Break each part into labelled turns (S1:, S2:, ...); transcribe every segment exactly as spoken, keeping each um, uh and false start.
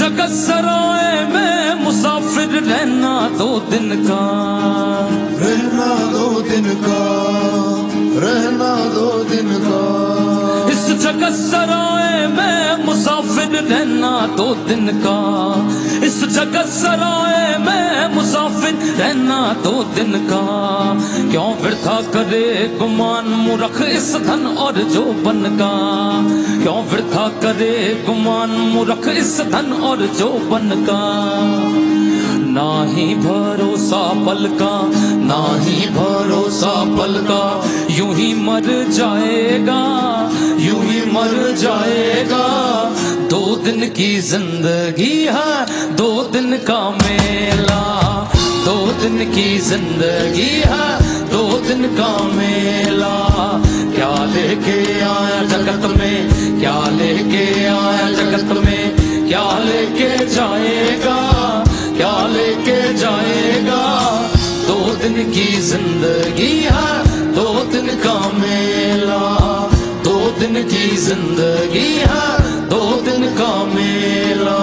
S1: जगत सराय में मुसाफिर रहना दो दिन का,
S2: रहना दो दिन का, रहना दो दिन का।
S1: इस जगत सराय में मुसाफिर रहना दो दिन का, इस जगत सराय में मुसाफिर रहना दो दिन का। क्यों वृथा करे गुमान मूर्ख इस धन और जोबन का, क्यों वृथा करे गुमान मूर्ख इस धन और जोबन का। ना ही भरोसा पल का, ना ही भरोसा पल का, यूं ही मर जाएगा, यूं ही मर जाएगा। दो दिन की जिंदगी है, दो दिन का मेला, दो दिन की जिंदगी है, दो दिन का मेला। क्या लेके आया जगत में, क्या लेके आया जगत में, क्या लेके जाएगा, क्या लेके जाएगा। दो दिन की जिंदगी है, दो दिन का मेला, दो दिन की जिंदगी है, दो दिन का मेला।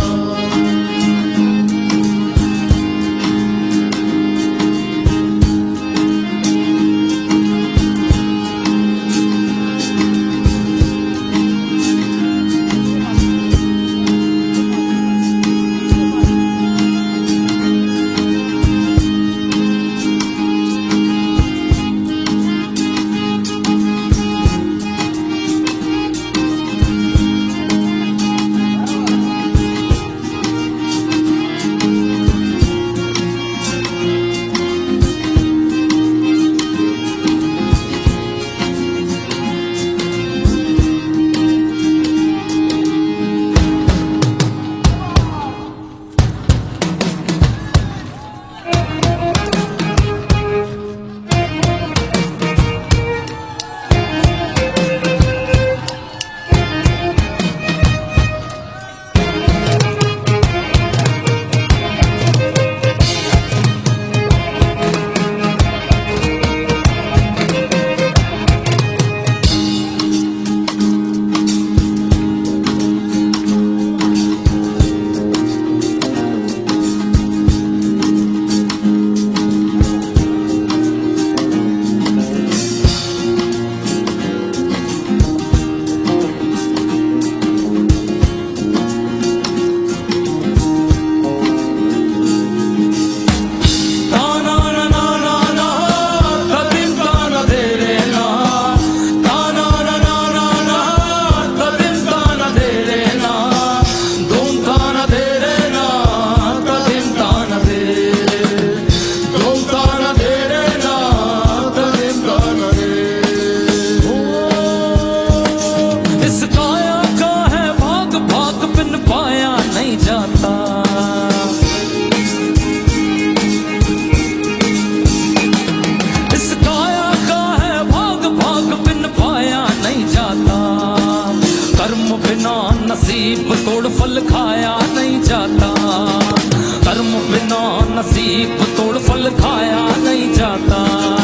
S1: नसीब तोड़ फल खाया नहीं जाता, कर्म बिना नसीब तोड़ फल खाया नहीं जाता।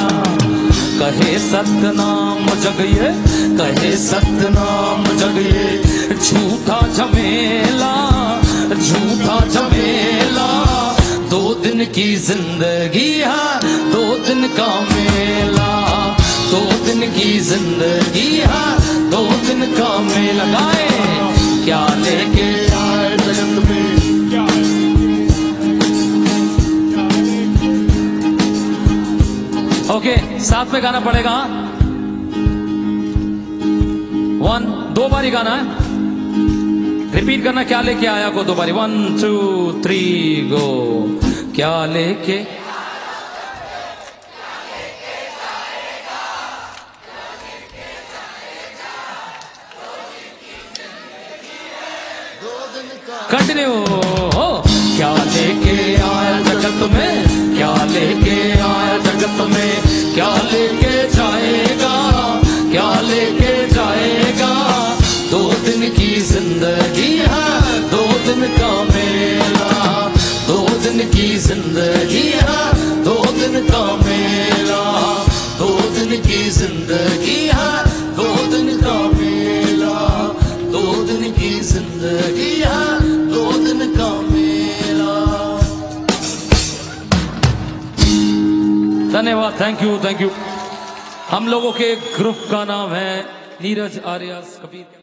S1: कहे सतनाम जग ये, कहे सतनाम जग ये, झूठा झमेला, झूठा झमेला। दो दिन की जिंदगी है, दो दिन का मेला, दो दिन की जिंदगी है, दो दिन का मेला। गाए क्या लेके आए जगत में, ओके साथ में गाना पड़ेगा। वन दो बारी गाना है, रिपीट करना। क्या लेके आया को दो बारी, वन टू थ्री गो। क्या लेके कंटिन्यू हो। क्या लेके आया जगत में, क्या लेके आया जगत में, क्या लेके जाएगा, क्या लेके जाएगा। दो दिन की जिंदगी है, दो दिन का मेला, दो दिन की जिंदगी है, दो दिन का मेला, दो दिन की जिंदगी है, दो दिन का मेला, दो दिन की जिंदगी है, दो दिन धन्यवाद, थैंक यू थैंक यू। हम लोगों के ग्रुप का नाम है नीरज आर्या कबीर।